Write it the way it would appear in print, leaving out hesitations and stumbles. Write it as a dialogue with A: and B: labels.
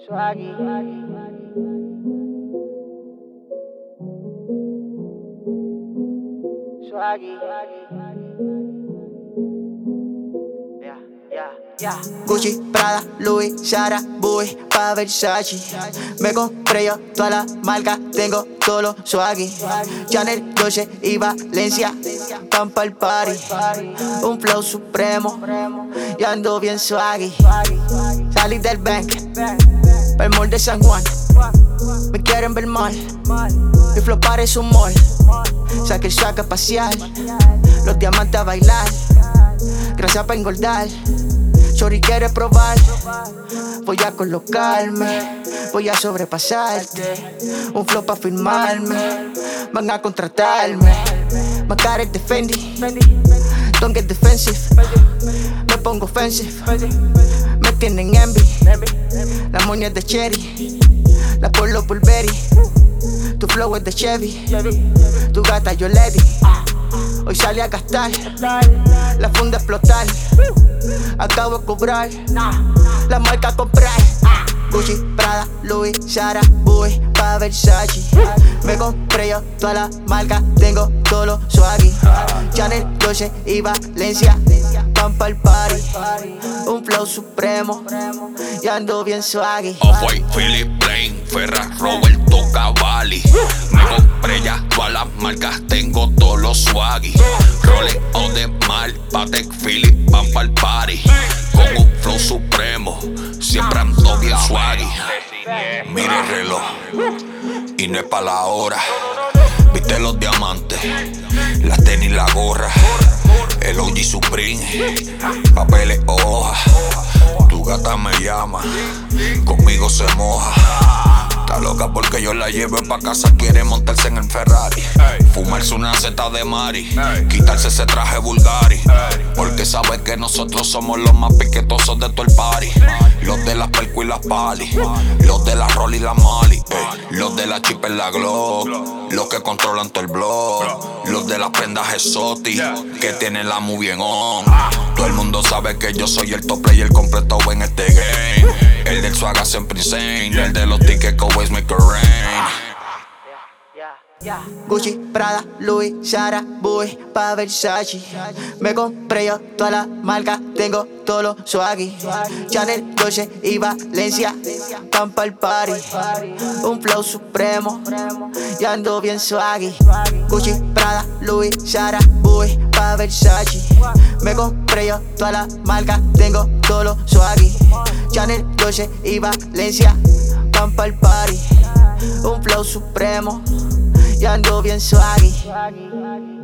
A: Swaggy. Swaggy.
B: Gucci, Prada, Louis, Zara, Bowie, pa' Versace. Me compré yo todas las marcas, tengo todos los swaggy. Chanel, Dolce y Valencia, pan pa'l party. Un flow supremo, y ando bien swaggy. Salí del bank, pa'l mall de San Juan. Me quieren ver mal, mi flow parece un mall. Saqué el swag espacial, los diamantes a bailar. Gracias pa' engordar. Sorry, quieres probar, voy a colocarme, voy a sobrepasarte. Un flow pa' firmarme, van a contratarme. My car es de Fendi, don't get defensive. Me pongo offensive, me tienen envy. La moña es de Cherry, la Polo Burberry. Tu flow es de Chevy, tu gata yo lady. Hoy salí a gastar, la funda a explotar. Acabo de cobrar, la marca a comprar. Gucci, Prada, Louis, Zara, Bowie, pa' Versace. Me compré yo todas las marcas, tengo todos los swaggy. Chanel, Dolce y Valencia, pan pa'l party. Un flow supremo, y ando bien swaggy.
C: Off-White, Philip Plain, Ferra, Roberto Cavalli. Me compré ya todas las marcas, tengo todos los swaggy. Rolex, Audemars, Patek Philippe, van pa'l party. Con un flow supremo, siempre ando bien swaggy. Mira el reloj, y no es pa' la hora. Viste los diamantes, las tenis, la gorra. El OG Supreme, papeles, hoja. Tu gata me llama, conmigo se moja. Está loca porque yo la llevo pa' casa, quiere montarse en el Ferrari. Fumarse una seta de Mari, quitarse ese traje Bulgari. Porque sabe que nosotros somos los más piquetosos de todo el party. Los de las Perco y las Pali, los de la Roll y la Mali, los de la Chip en la Glock, los que controlan todo el blog, los de las prendas exotic, que tienen la muy bien on. Todo el mundo sabe que yo soy el top player completo en este game. El del swag siempre insane, el de los tickets que always make it rain.
B: Gucci, Prada, Louis, Zara, Bowie, pa' Versace. Me compré yo todas las marcas, tengo todos los swaggy. Chanel, Dolce y Valencia, pan pa'l party. Un flow supremo, y ando bien swaggy. Gucci, Prada, Louis, Zara, Bowie, pa' Versace. Me compré yo todas las marcas, tengo todos los swaggy. Chanel, Dolce y Valencia, pan pa'l party. Un flow supremo, y ando bien swaggy.